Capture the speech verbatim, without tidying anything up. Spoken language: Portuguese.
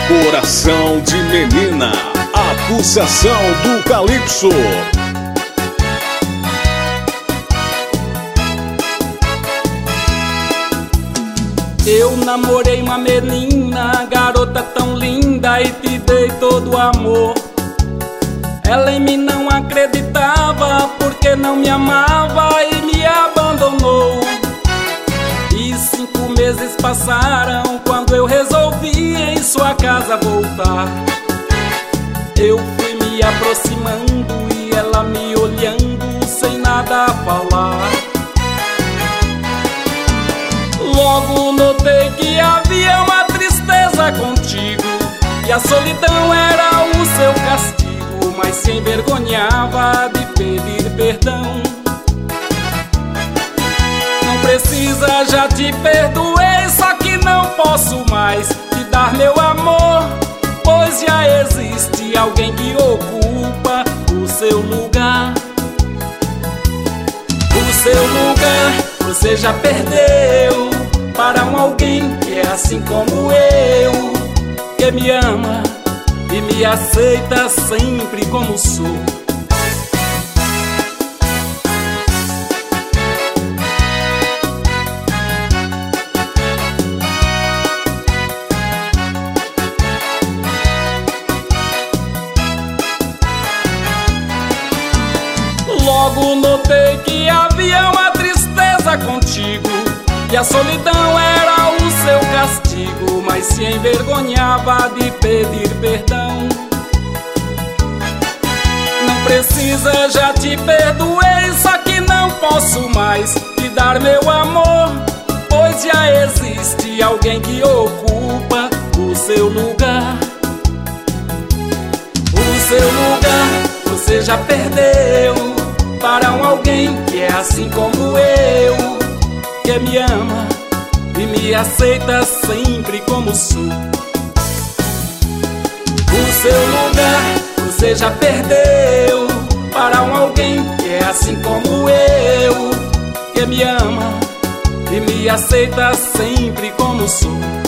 Coração de menina, a pulsação do calypso. Eu namorei uma menina, garota tão linda, e te dei todo o amor. Ela em mim não acreditava, porque não me amava e me abandonou. E cinco meses passaram quando eu resolvi em sua casa voltar. Eu fui me aproximando e ela me olhando sem nada a falar. Logo notei que havia uma tristeza contigo, e a solidão era o seu castigo, mas se envergonhava de pedir perdão. Não precisa, já te perdoei, só que não posso mais te dar meu amor, pois já existe alguém que ocupa o seu lugar. O seu lugar você já perdeu para um alguém que é assim como eu, que me ama e me aceita sempre como sou. Logo notei que havia uma tristeza contigo, e a solidão era o seu castigo, mas se envergonhava de pedir perdão. Não precisa, já te perdoei, só que não posso mais te dar meu amor, pois já existe alguém que ocupa o seu lugar. O seu lugar você já perdeu para um alguém que é assim como eu, que me ama e me aceita sempre como sou. O seu lugar você já perdeu para um alguém que é assim como eu, que me ama e me aceita sempre como sou.